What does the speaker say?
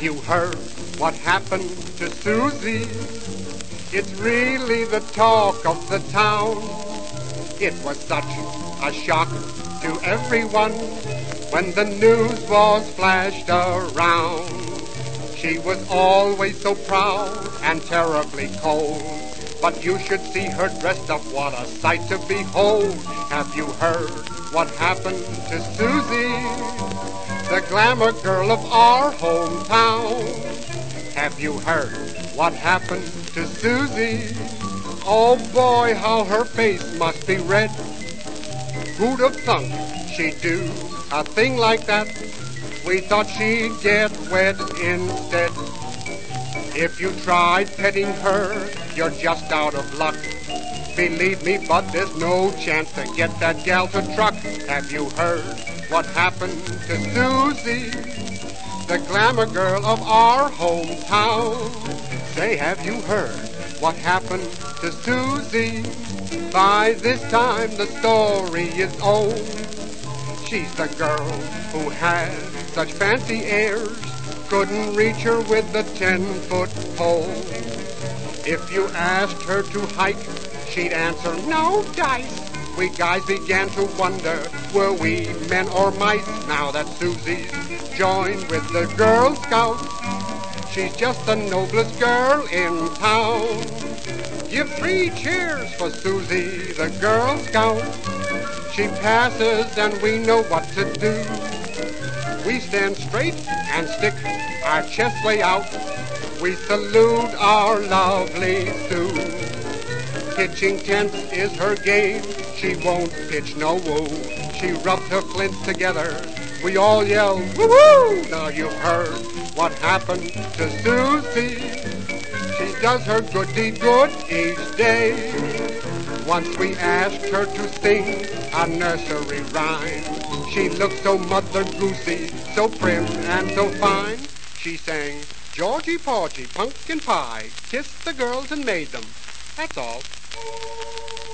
Have you heard what happened to Susie? It's really the talk of the town. It was such a shock to everyone when the news was flashed around. She was always so proud and terribly cold, but you should see her dressed up, what a sight to behold. Have you heard what happened to Susie, the glamour girl of our hometown? Have you heard what happened to Susie? Oh boy, how her face must be red. Who'd have thunk she'd do a thing like that? We thought she'd get wet instead. If you tried petting her, you're just out of luck. Believe me, but there's no chance to get that gal to truck. Have you heard what happened to Susie, the glamour girl of our hometown? Say, have you heard what happened to Susie? By this time the story is old. She's the girl who had such fancy airs, couldn't reach her with the 10-foot pole. If you asked her to hike, she'd answer, no dice. We guys began to wonder, were we men or mice? Now that Susie's joined with the Girl Scouts, she's just the noblest girl in town. Give 3 cheers for Susie, the Girl Scout. She passes and we know what to do. We stand straight and stick our chests way out. We salute our lovely Sue. Pitching tents is her game. She won't pitch no woo. She rubs her flints together. We all yell, woo-woo! Now you've heard what happened to Susie. She does her good deed good each day. Once we asked her to sing a nursery rhyme. She looked so mother goosey, so prim and so fine. She sang, Georgie Porgy, pumpkin pie, kissed the girls and made them. That's all.